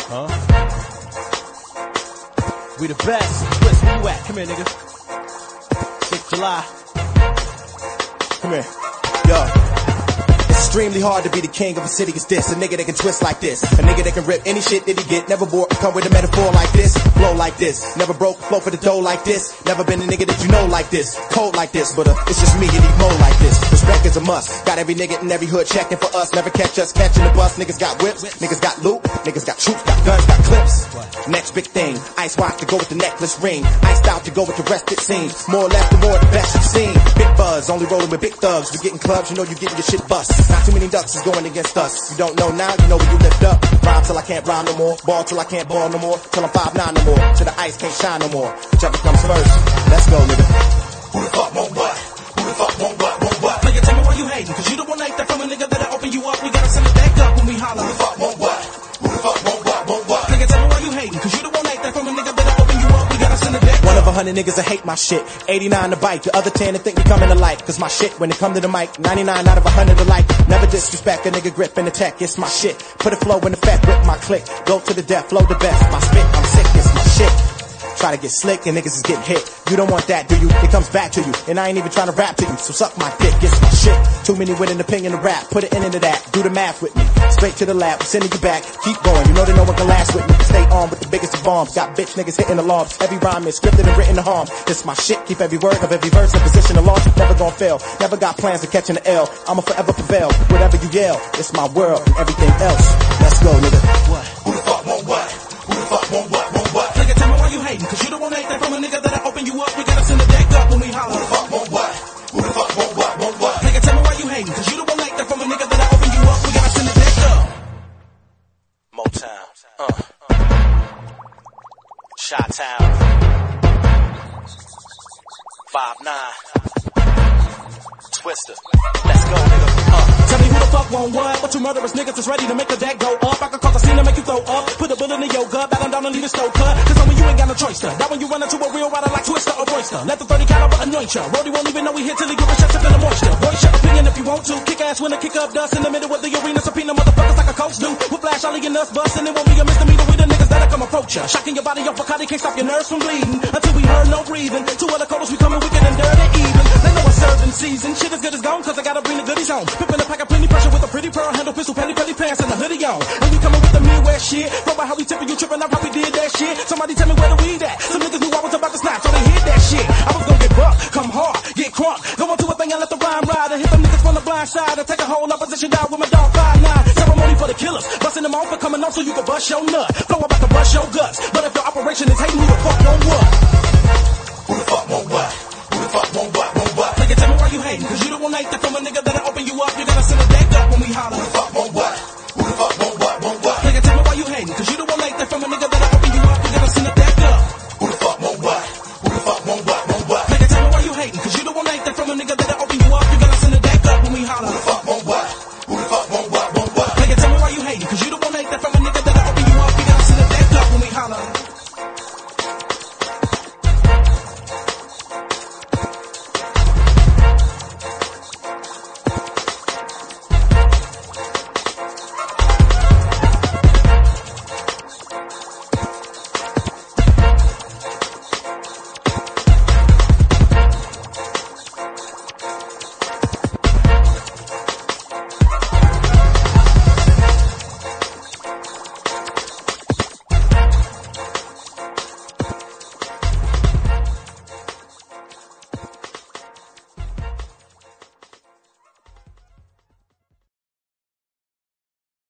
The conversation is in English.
Huh? We the best. Twist, where you at? Come here, nigga. 6th July. Come here. Yo. It's extremely hard to be the king of a city as this. A nigga that can twist like this. A nigga that can rip any shit that he get. Never bored, come with a metaphor like this. Flow like this. Never broke, flow for the dough like this. Never been a nigga that you know like this. Cold like this, but it's just me and he mo like this. Respect is a must. Got every nigga in every hood checking for us. Never catch us catching the bus. Niggas got whips, niggas got loot, niggas got troops, got guns, got clips. Next big thing. Ice watch to go with the necklace ring. Iced out to go with the rest it seems. More or less the more the best you've seen. Big buzz, only rolling with big thugs. We getting clubs, you know you getting your shit bust. Not too many ducks is going against us. You don't know now, you know when you lift up. Rhyme till I can't rhyme no more. Ball till I can't ball no more. Till I'm 5'9" no more. Till the ice can't shine no more. Whichever comes first. Let's go, nigga. Who the fuck won't what? Who the fuck won't what? Won't what? Nigga, tell me why you hating. Cause you the one like that from a nigga that'll open you up. We gotta send it back up when we holler. Who the fuck won't what? Who the fuck won't what? Won't what? Nigga, tell me why you hating. Cause you the one like that from a nigga that'll open you up. We gotta send it back up. One of 100 niggas that hate my shit. 89 to bite. The other 10 that think we coming to like. Cause my shit, when it come to the mic, 99 out of 100 alike. Never disrespect a nigga grip in the tech. It's my shit. Put a flow in effect with my click. Go to the death, flow the best. My spit, I'm sick, it's my shit. Try to get slick and niggas is getting hit. You don't want that, do you? It comes back to you. And I ain't even trying to rap to you. So suck my dick, it's my shit. Too many with an opinion to rap. Put it into that. Do the math with me. Straight to the lab. We're sending you back. Keep going. You know that no one can last with me. Stay on with the biggest of bombs. Got bitch niggas hitting alarms. Every rhyme is scripted and written to harm. It's my shit. Keep every word of every verse in position to launch. Never gonna fail. Never got plans of catching the L. I'ma forever prevail. Whatever you yell. It's my world and everything else. Let's go, nigga. What? Who the fuck won't what? Who the fuck won't what? Won't what? Nigga, tell me why you hating. Cause you the one like that from a nigga that'll open you up. We gotta send it back up when we holler. Who the fuck won't what? Who the fuck won't what? Won't what? Nigga, tell me why you hating. Cause you the one like that from a nigga that'll open you up. We gotta send it back up. Motown. Chi-Town. 5'9". Twister. Let's go, nigga. Tell me who the fuck won't what? But you murderous niggas is ready to make the deck go up. I can cause a scene to make you throw up. Put a bullet in your gut, batten down and leave it stove cut. Cause homie, you ain't got no choice to. That when you run into a real rider like Twister or Royster. Let the 30 caliber anoint ya. Brody won't even know we hit till he give a shot up in the moisture. Voice your opinion if you want to. Kick ass when I kick up dust in the middle of the arena. Subpoena motherfuckers like a coach do. We'll flash all of your nuts bust and it won't be a misdemeanor with the niggas that'll come approach ya. Shocking your body off Bacardi can't stop your nerves from bleeding. Until we heard no breathing. Two other coders we coming wicked and dirty even. They know it's serving season. Shit as good as gone cause I gotta bring the goodies home. Pippin' a pack of plenty pressure with a pretty pearl handle pistol, penny pants and a hoodie on. And you coming with the Midwest shit. Know about how we tipping, you tripping up how we did that shit. Somebody tell me where the weed at. Some niggas knew I was about to snap, so they hit that shit. I was gonna get bucked, come hard, get crunk. Go on to a thing and let the rhyme ride. And hit them niggas from the blind side. And take a whole opposition down with my dog 5'9". Ceremony for the killers. Busting them off and coming off so you can bust your nut. Flow about to bust your guts. But if your operation is hating, who the fuck won't what? Who the fuck won't what? Who the fuck won't what? Won't what? Nigga, tell me why you hating. Cause you the one like that from a nigga that'll open you up. You gotta send it